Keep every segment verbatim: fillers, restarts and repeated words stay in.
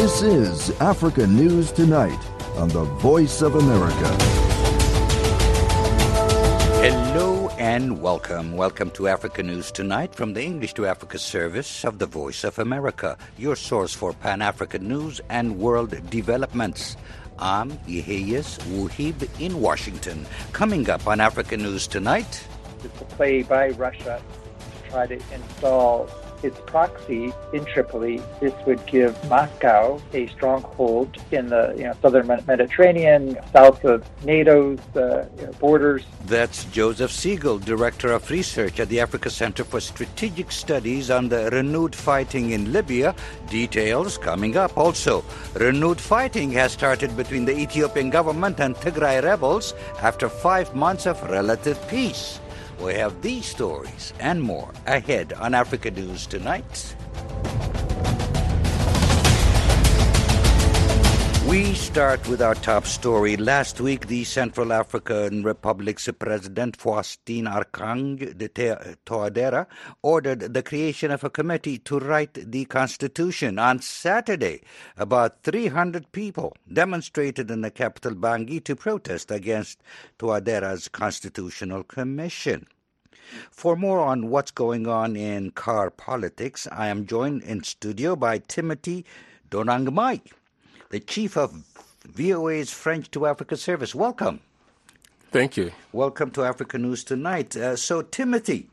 This is Africa News Tonight on the Voice of America. Hello and welcome. Welcome to Africa News Tonight from the English to Africa service of the Voice of America, your source for Pan-African news and world developments. I'm Yeheyes Wuhib in Washington. Coming up on Africa News Tonight. It's a play by Russia to try to install its proxy in Tripoli. This would give Moscow a stronghold in the you know, southern Mediterranean, south of NATO's uh, you know, borders. That's Joseph Siegel, Director of Research at the Africa Center for Strategic Studies on the renewed fighting in Libya. Details coming up. Also, renewed fighting has started between the Ethiopian government and Tigray rebels after five months of relative peace. We have these stories and more ahead on Africa News Tonight. We start with our top story. Last week, the Central African Republic's President Faustin Archange Touadera ordered the creation of a committee to write the Constitution. On Saturday, about three hundred people demonstrated in the capital Bangui to protest against Touadera's constitutional commission. For more on what's going on in car politics, I am joined in studio by Timothy Donangmai, the chief of V O A's French to Africa service. Welcome. Thank you. Welcome to Africa News Tonight. Uh, so, Timothy,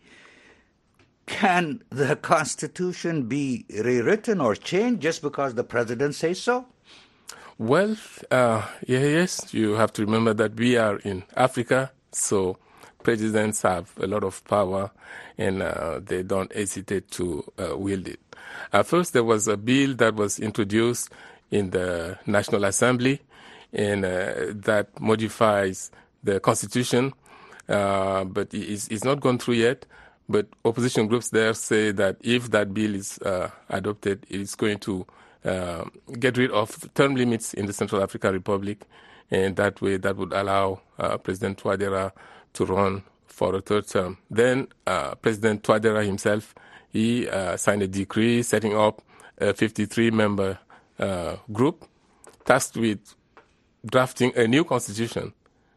can the Constitution be rewritten or changed just because the president says so? Well, uh, yeah, yes, you have to remember that we are in Africa, so presidents have a lot of power and uh, they don't hesitate to uh, wield it. Uh, first, there was a bill that was introduced in the National Assembly, and uh, that modifies the Constitution, uh, but it's, it's not gone through yet. But opposition groups there say that if that bill is uh, adopted, it is going to uh, get rid of term limits in the Central African Republic, and that way that would allow uh, President Touadera to run for a third term. Then uh, President Touadera himself, he uh, signed a decree setting up a fifty-three member Uh, group tasked with drafting a new constitution.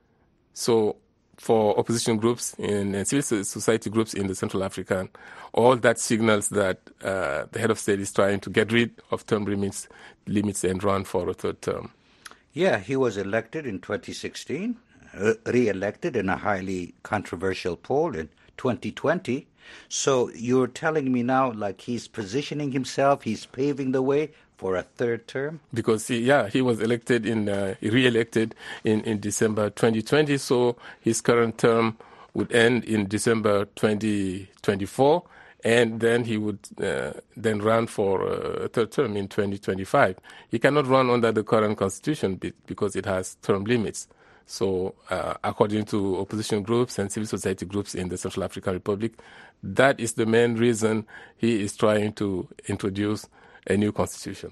So for opposition groups and, and civil society groups in the Central African, all that signals that uh, the head of state is trying to get rid of term limits, limits and run for a third term. Yeah, he was elected in twenty sixteen, uh, re-elected in a highly controversial poll in twenty twenty. So you're telling me now, like, he's positioning himself, he's paving the way for a third term? Because, he, yeah, he was elected in, uh, re-elected in, in December twenty twenty, so his current term would end in December twenty twenty-four, and then he would uh, then run for a third term in twenty twenty-five. He cannot run under the current constitution because it has term limits. So, uh, according to opposition groups and civil society groups in the Central African Republic, that is the main reason he is trying to introduce a new constitution.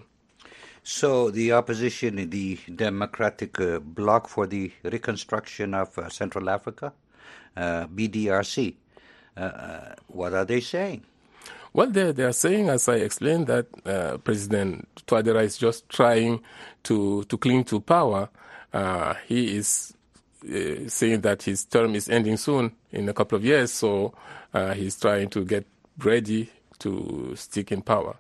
So the opposition, the Democratic uh, Bloc for the Reconstruction of uh, Central Africa, uh, B D R C, uh, what are they saying? Well, they, they are saying, as I explained, that uh, President Touadera is just trying to, to cling to power. Uh, he is uh, saying that his term is ending soon, in a couple of years, so uh, he's trying to get ready to stick in power.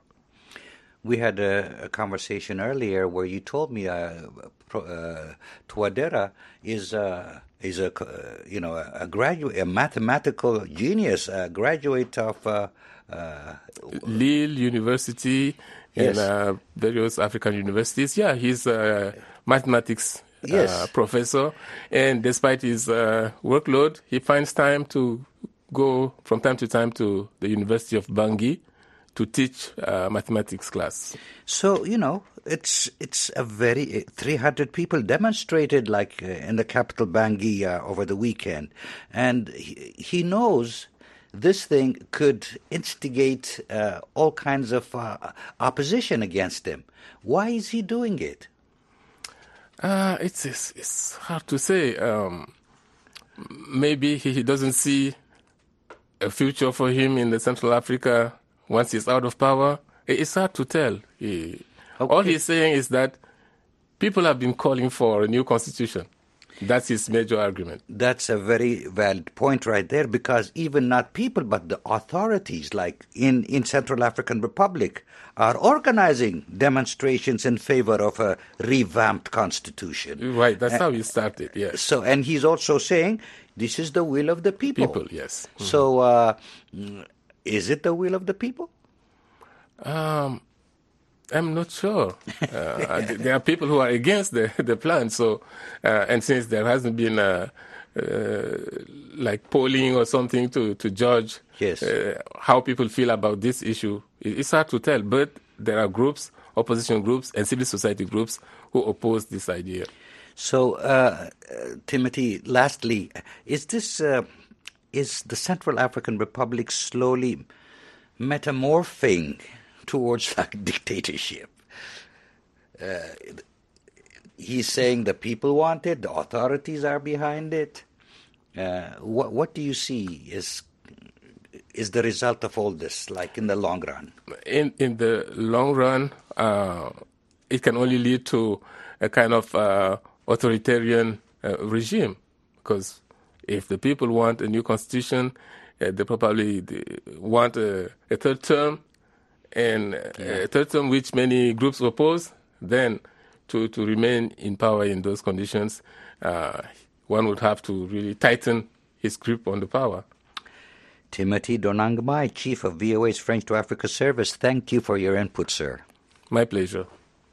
We had a, a conversation earlier where you told me uh, uh, Touadera is uh, is a uh, you know a, a graduate, a mathematical genius, a graduate of uh, uh, Lille University yes. and uh, various African universities. Yeah, he's a mathematics yes. uh, professor, and despite his uh, workload, he finds time to go from time to time to the University of Bangui to teach uh, mathematics class. So, you know, it's it's a very, three hundred people demonstrated like uh, in the capital Bangui uh, over the weekend. And he, he knows this thing could instigate uh, all kinds of uh, opposition against him. Why is he doing it? Uh, it's, it's, it's hard to say. Um, maybe he, he doesn't see a future for him in the Central Africa once he's out of power. It's hard to tell. He, Okay. All he's saying is that people have been calling for a new constitution. That's his major argument. That's a very valid point right there, because even not people, but the authorities, like in, in Central African Republic, are organizing demonstrations in favor of a revamped constitution. Right, that's uh, how he started, yes. So, and he's also saying this is the will of the people. People, yes. Mm-hmm. So, uh, is it the will of the people? Um... I'm not sure. Uh, there are people who are against the, the plan. So, uh, and since there hasn't been a, uh, like polling or something to, to judge yes. uh, how people feel about this issue, it's hard to tell. But there are groups, opposition groups and civil society groups who oppose this idea. So, uh, Timothy, lastly, is this uh, is the Central African Republic slowly metamorphing towards like dictatorship? Uh, he's saying the people want it, the authorities are behind it. Uh, what what do you see is is the result of all this, like in the long run? In in the long run, uh, it can only lead to a kind of uh, authoritarian uh, regime, because if the people want a new constitution, uh, they probably want a, a third term. And yeah. a third term which many groups oppose, then to, to remain in power in those conditions, uh, one would have to really tighten his grip on the power. Timothy Donangmai, Chief of V O A's French to Africa Service, thank you for your input, sir. My pleasure.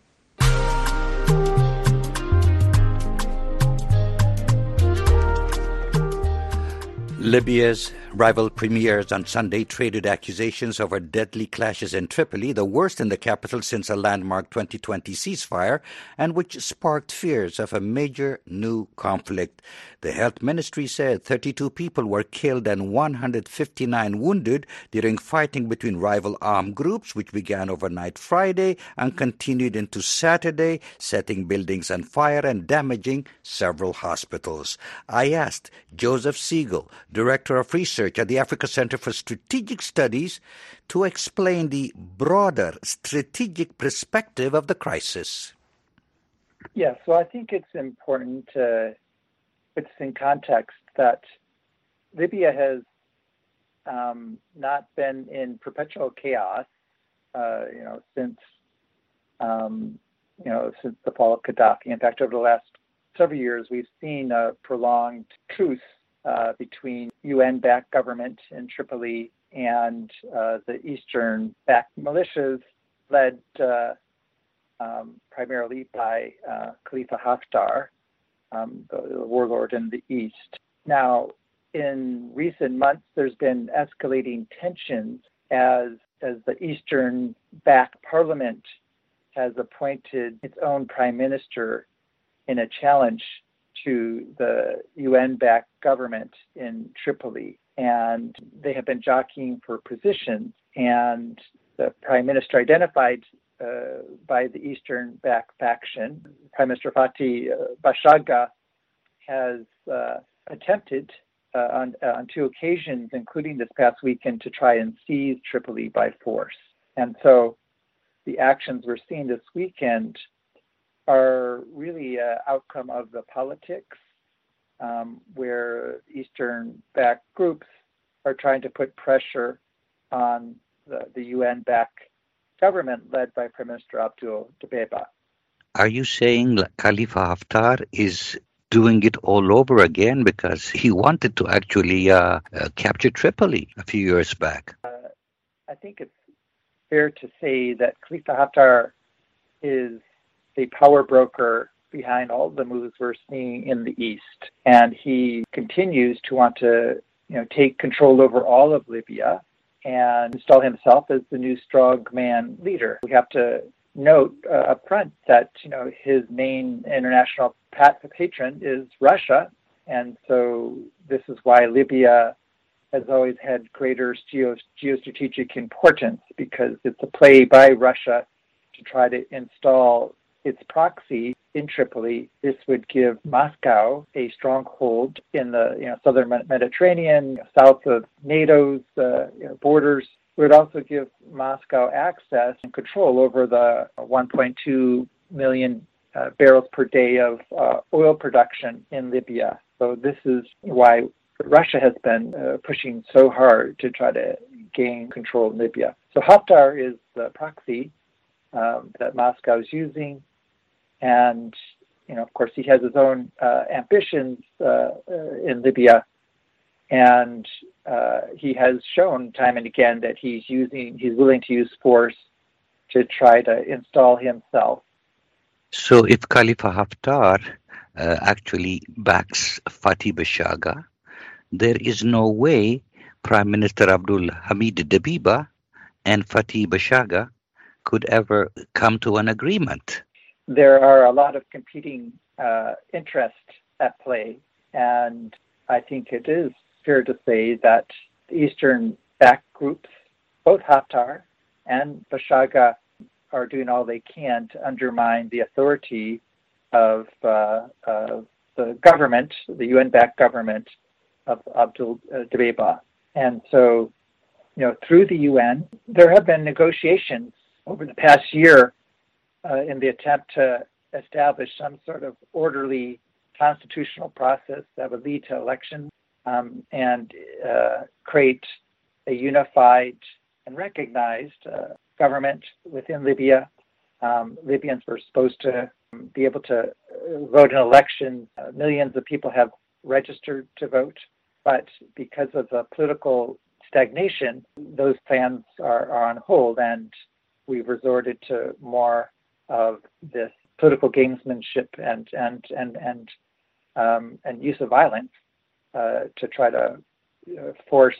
Libya's rival premiers on Sunday traded accusations over deadly clashes in Tripoli, the worst in the capital since a landmark twenty twenty ceasefire, and which sparked fears of a major new conflict. The health ministry said thirty-two people were killed and one hundred fifty-nine wounded during fighting between rival armed groups, which began overnight Friday and continued into Saturday, setting buildings on fire and damaging several hospitals. I asked Joseph Siegel, Director of Research at the Africa Center for Strategic Studies, to explain the broader strategic perspective of the crisis. Yeah, so I think it's important to put this in context that Libya has um, not been in perpetual chaos, uh, you know, since um, you know since the fall of Gaddafi. In fact, over the last several years, we've seen a prolonged truce Uh, between U N-backed government in Tripoli and uh, the Eastern-backed militias led uh, um, primarily by uh, Khalifa Haftar, um, the, the warlord in the East. Now, in recent months, there's been escalating tensions as, as the Eastern-backed parliament has appointed its own prime minister in a challenge to the U N-backed government in Tripoli. And they have been jockeying for positions. And the prime minister identified uh, by the Eastern-backed faction, Prime Minister Fathi uh, Bashagha, has uh, attempted uh, on, uh, on two occasions, including this past weekend, to try and seize Tripoli by force. And so the actions we're seeing this weekend are really an outcome of the politics, um, where Eastern-backed groups are trying to put pressure on the, the U N-backed government led by Prime Minister Abdul Dabeiba. Are you saying that Khalifa Haftar is doing it all over again because he wanted to actually uh, uh, capture Tripoli a few years back? Uh, I think it's fair to say that Khalifa Haftar is a power broker behind all the moves we're seeing in the East. And he continues to want to, you know, take control over all of Libya and install himself as the new strongman leader. We have to note uh, up front that, you know, his main international pat- patron is Russia. And so this is why Libya has always had greater geo- geostrategic importance, because it's a play by Russia to try to install its proxy in Tripoli. This would give Moscow a stronghold in the you know, southern Mediterranean, south of NATO's uh, you know, borders, would also give Moscow access and control over the one point two million uh, barrels per day of uh, oil production in Libya. So this is why Russia has been uh, pushing so hard to try to gain control of Libya. So Haftar is the proxy um, that Moscow is using, and you know, of course, he has his own uh, ambitions uh, uh, in Libya, and uh, he has shown time and again that he's using, he's willing to use force to try to install himself. So, if Khalifa Haftar uh, actually backs Fatih Bashaga, there is no way Prime Minister Abdul Hamid Dabiba and Fatih Bashaga could ever come to an agreement. There are a lot of competing uh, interests at play, and I think it is fair to say that the Eastern backed groups, both Haftar and Bashaga, are doing all they can to undermine the authority of, uh, of the government, the U N-backed government of Abdul uh, Dabiba. And so, you know, through the U N, there have been negotiations over the past year uh, in the attempt to establish some sort of orderly constitutional process that would lead to elections um, and uh, create a unified and recognized uh, government within Libya. Um, Libyans were supposed to be able to vote in elections. Uh, millions of people have registered to vote, but because of the political stagnation, those plans are, are on hold, and we've resorted to more of this political gamesmanship and and and and um, and use of violence uh, to try to uh, force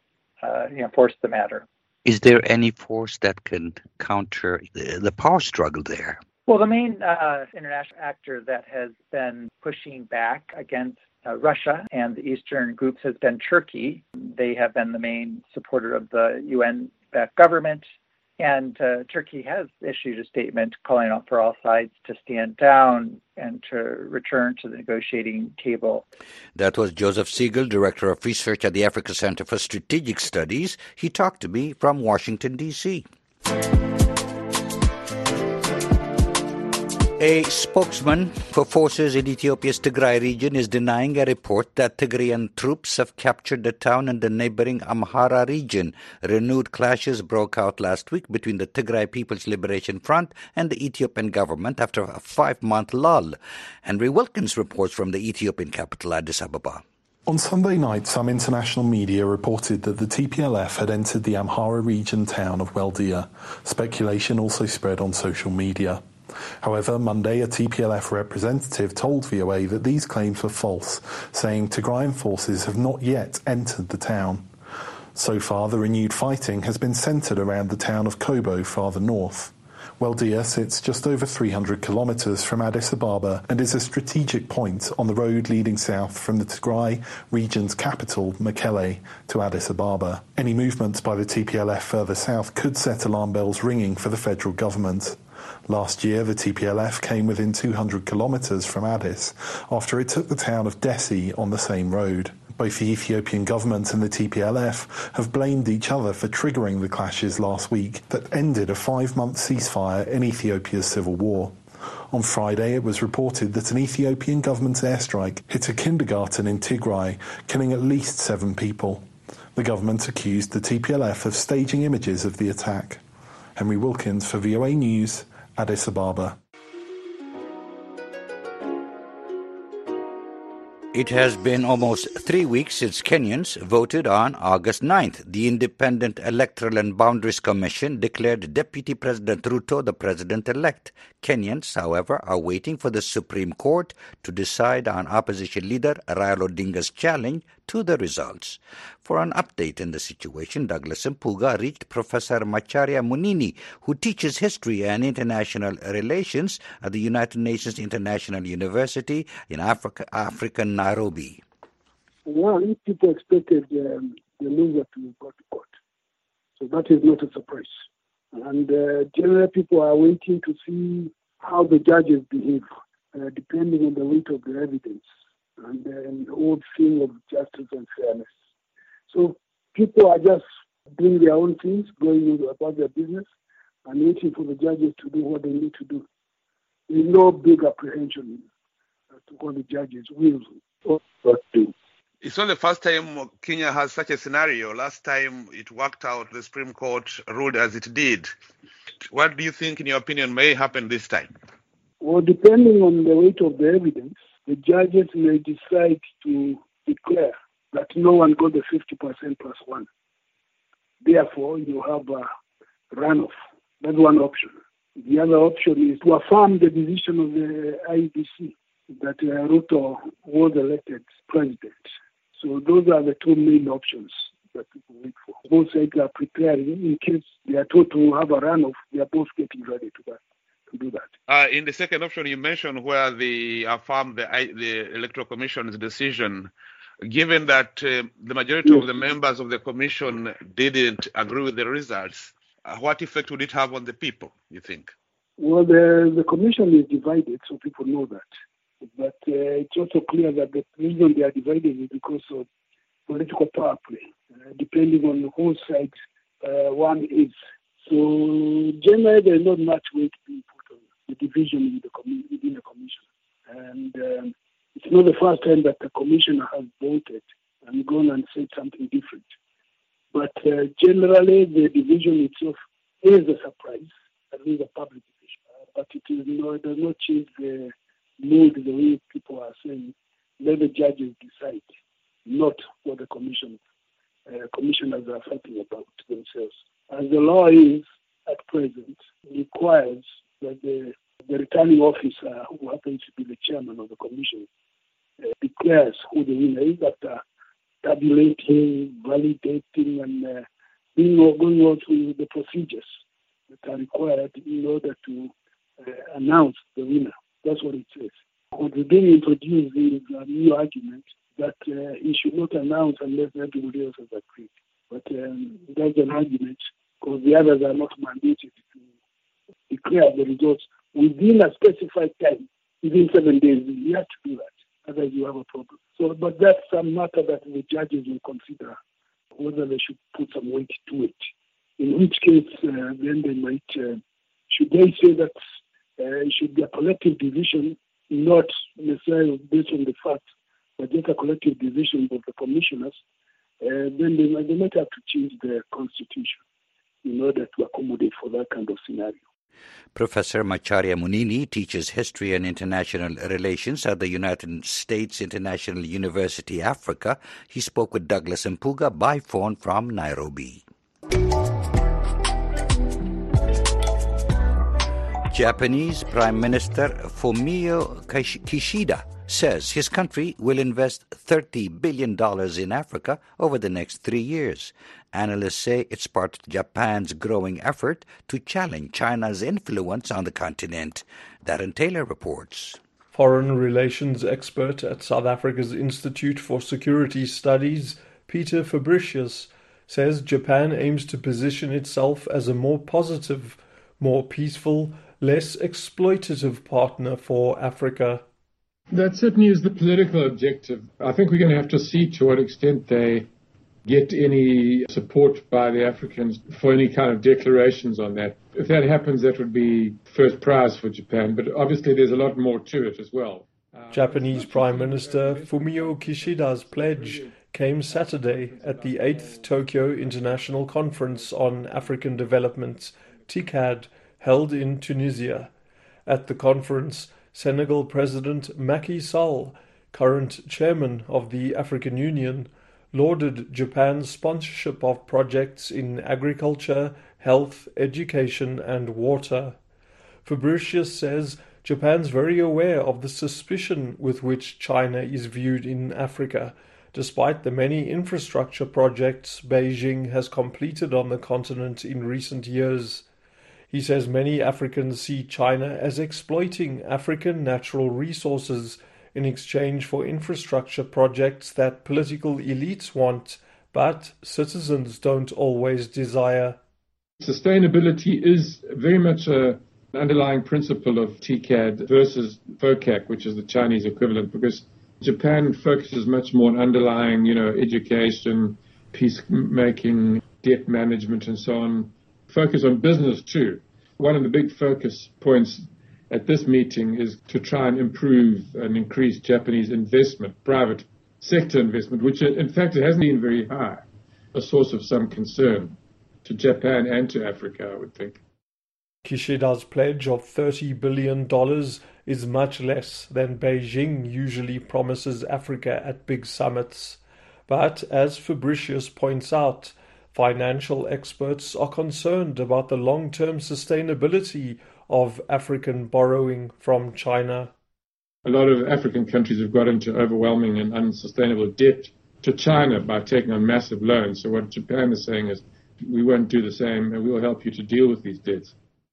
uh, you know force the matter. Is there any force that can counter the, the power struggle there? Well, the main uh, international actor that has been pushing back against uh, Russia and the Eastern groups has been Turkey. They have been the main supporter of the U N-backed government. And uh, Turkey has issued a statement calling out for all sides to stand down and to return to the negotiating table. That was Joseph Siegel, Director of Research at the Africa Center for Strategic Studies. He talked to me from Washington, D C A spokesman for forces in Ethiopia's Tigray region is denying a report that Tigrayan troops have captured the town in the neighboring Amhara region. Renewed clashes broke out last week between the Tigray People's Liberation Front and the Ethiopian government after a five-month lull. Henry Wilkins reports from the Ethiopian capital, Addis Ababa. On Sunday night, some international media reported that the T P L F had entered the Amhara region town of Weldia. Speculation also spread on social media. However, Monday, a T P L F representative told V O A that these claims were false, saying Tigrayan forces have not yet entered the town. So far, the renewed fighting has been centred around the town of Kobo, farther north. Weldia sits just over three hundred kilometres from Addis Ababa and is a strategic point on the road leading south from the Tigray region's capital, Mekelle, to Addis Ababa. Any movement by the T P L F further south could set alarm bells ringing for the federal government. Last year, the T P L F came within two hundred kilometres from Addis after it took the town of Dessie on the same road. Both the Ethiopian government and the T P L F have blamed each other for triggering the clashes last week that ended a five-month ceasefire in Ethiopia's civil war. On Friday, it was reported that an Ethiopian government airstrike hit a kindergarten in Tigray, killing at least seven people. The government accused the T P L F of staging images of the attack. Henry Wilkins for V O A News, Addis Ababa. It has been almost three weeks since Kenyans voted on August ninth. The Independent Electoral and Boundaries Commission declared Deputy President Ruto the president-elect. Kenyans, however, are waiting for the Supreme Court to decide on opposition leader Raila Odinga's challenge to the results. For an update in the situation, Douglas Mpuga reached Professor Macharia Munini, who teaches history and international relations at the United Nations International University in Africa, African Nairobi. One, people expected um, the loser to go to court. So that is not a surprise. And uh, generally people are waiting to see how the judges behave, uh, depending on the weight of the evidence and uh, the old thing of justice and fairness. So people are just doing their own things, going about their business, and waiting for the judges to do what they need to do. There's no big apprehension as to what the judges will or not do. It's not the first time Kenya has such a scenario. Last time it worked out, the Supreme Court ruled as it did. What do you think, in your opinion, may happen this time? Well, depending on the weight of the evidence, the judges may decide to declare that no one got the fifty percent plus one. Therefore, you have a runoff. That's one option. The other option is to affirm the decision of the I E B C that uh, Ruto was elected president. So those are the two main options that people wait for. Both sides are preparing in case they are told to have a runoff. They are both getting ready to that. To do that. Uh, in the second option, you mentioned where the affirm the, the Electoral Commission's decision, given that uh, the majority yes. of the members of the commission didn't agree with the results, uh, what effect would it have on the people, you think? Well, the, the commission is divided, so people know that. But uh, it's also clear that the reason they are divided is because of political power play, uh, depending on whose side uh, one is. So generally, there's not much weight being put on the division in the com- within the commission. And um, it's not the first time that the commissioner has voted and gone and said something different. But uh, generally, the division itself is a surprise, at least a public division. Uh, but it, is, you know, it does not change the mood the way people are saying, let the judges decide, not what the commission, uh, commissioners are fighting about themselves. As the law is at present, requires that the, the returning officer, who happens to be the chairman of the commission, uh, declares who the winner is after tabulating, validating, and uh, being, going on through the procedures that are required in order to uh, announce the winner. That's what it says. What is being introduced is a new argument that uh, he should not announce unless everybody else has agreed. But um, that's an argument because the others are not mandated to declare the results within a specified time, within seven days. You have to do that, otherwise you have a problem. So, but that's a matter that the judges will consider whether they should put some weight to it. In which case, uh, then they might, uh, should they say that uh, it should be a collective decision, not necessarily based on the facts, but just a collective decision of the commissioners, uh, then they might, they might have to change the constitution in order to accommodate for that kind of scenario. Professor Macharia Munini teaches history and international relations at the United States International University, Africa. He spoke with Douglas Mpuga by phone from Nairobi. Japanese Prime Minister Fumio Kishida says his country will invest thirty billion dollars in Africa over the next three years. Analysts say it's part of Japan's growing effort to challenge China's influence on the continent. Darren Taylor reports. Foreign relations expert at South Africa's Institute for Security Studies, Peter Fabricius, says Japan aims to position itself as a more positive, more peaceful, less exploitative partner for Africa. That certainly is the political objective. I think we're going to have to see to what extent they get any support by the Africans for any kind of declarations on that. If that happens, that would be first prize for Japan, but obviously there's a lot more to it as well. Japanese Prime Minister Fumio Kishida's pledge came Saturday at the eighth Tokyo International Conference on African Development, TICAD, held in Tunisia. At the conference, Senegal President Macky Sall, current chairman of the African Union, lauded Japan's sponsorship of projects in agriculture, health, education and water. Fabricius says Japan's very aware of the suspicion with which China is viewed in Africa, despite the many infrastructure projects Beijing has completed on the continent in recent years. He says many Africans see China as exploiting African natural resources in exchange for infrastructure projects that political elites want, but citizens don't always desire. Sustainability is very much a, an underlying principle of TICAD versus FOCAC, which is the Chinese equivalent, because Japan focuses much more on underlying, you know, education, peacemaking, debt management and so on. Focus on business too. One of the big focus points at this meeting is to try and improve and increase Japanese investment, private sector investment, which in fact it hasn't been very high, a source of some concern to Japan and to Africa, I would think. Kishida's pledge of thirty billion dollars is much less than Beijing usually promises Africa at big summits. But as Fabricius points out, financial experts are concerned about the long-term sustainability of African borrowing from China. A lot of African countries have got into overwhelming and unsustainable debt to China by taking on massive loans. So what Japan is saying is, we won't do the same and we will help you to deal with these debts.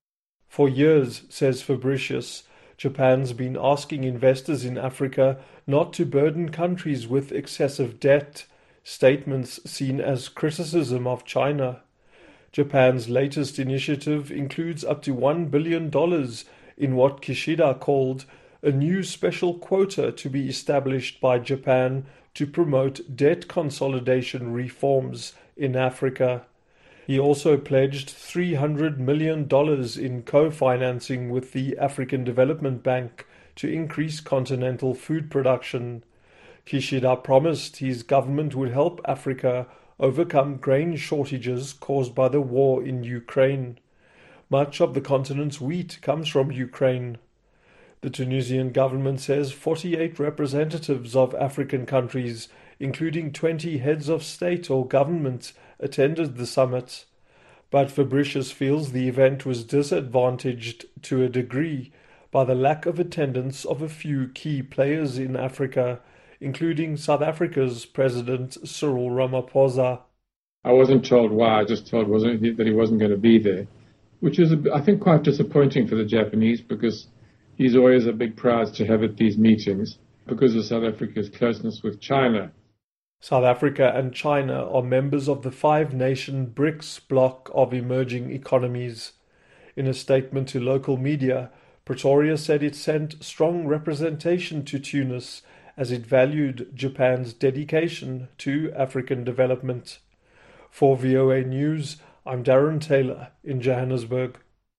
For years, says Fabricius, Japan's been asking investors in Africa not to burden countries with excessive debt, statements seen as criticism of China. Japan's latest initiative includes up to one billion dollars in what Kishida called a new special quota to be established by Japan to promote debt consolidation reforms in Africa. He also pledged three hundred million dollars in co-financing with the African Development Bank to increase continental food production. Kishida promised his government would help Africa overcome grain shortages caused by the war in Ukraine. Much of the continent's wheat comes from Ukraine. The Tunisian government says forty-eight representatives of African countries, including twenty heads of state or government, attended the summit. But Fabricius feels the event was disadvantaged to a degree by the lack of attendance of a few key players in Africa, including South Africa's President Cyril Ramaphosa. I wasn't told why, I just told wasn't that he wasn't going to be there, which is, I think, quite disappointing for the Japanese because he's always a big prize to have at these meetings because of South Africa's closeness with China. South Africa and China are members of the five-nation BRICS bloc of emerging economies. In a statement to local media, Pretoria said it sent strong representation to Tunis as it valued Japan's dedication to African development. For V O A News, I'm Darren Taylor in Johannesburg.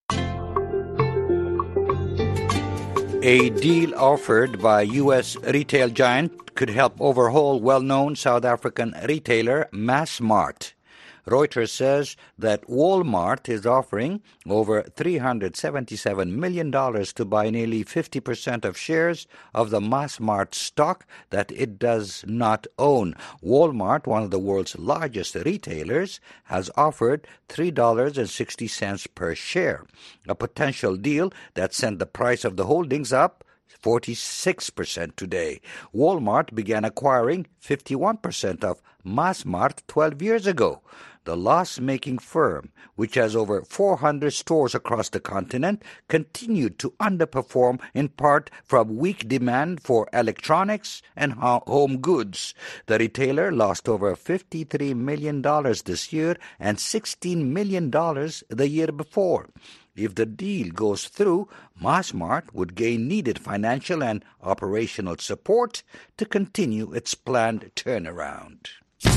A deal offered by U S retail giant could help overhaul well-known South African retailer Massmart. Reuters says that Walmart is offering over three hundred seventy-seven million dollars to buy nearly fifty percent of shares of the Massmart stock that it does not own. Walmart, one of the world's largest retailers, has offered three dollars and sixty cents per share, a potential deal that sent the price of the holdings up forty-six percent today. Walmart began acquiring fifty-one percent of Massmart twelve years ago. The loss-making firm, which has over four hundred stores across the continent, continued to underperform in part from weak demand for electronics and home goods. The retailer lost over fifty-three million dollars this year and sixteen million dollars the year before. If the deal goes through, Massmart would gain needed financial and operational support to continue its planned turnaround.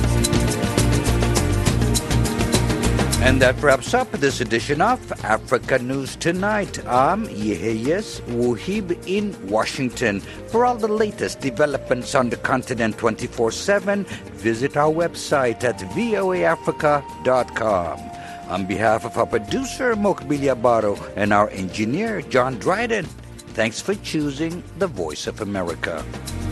And that wraps up this edition of Africa News Tonight. I'm Yeheyes Wuhib in Washington. For all the latest developments on the continent twenty-four seven, visit our website at voa africa dot com. On behalf of our producer, Mokbilia Baro, and our engineer, John Dryden, thanks for choosing the Voice of America.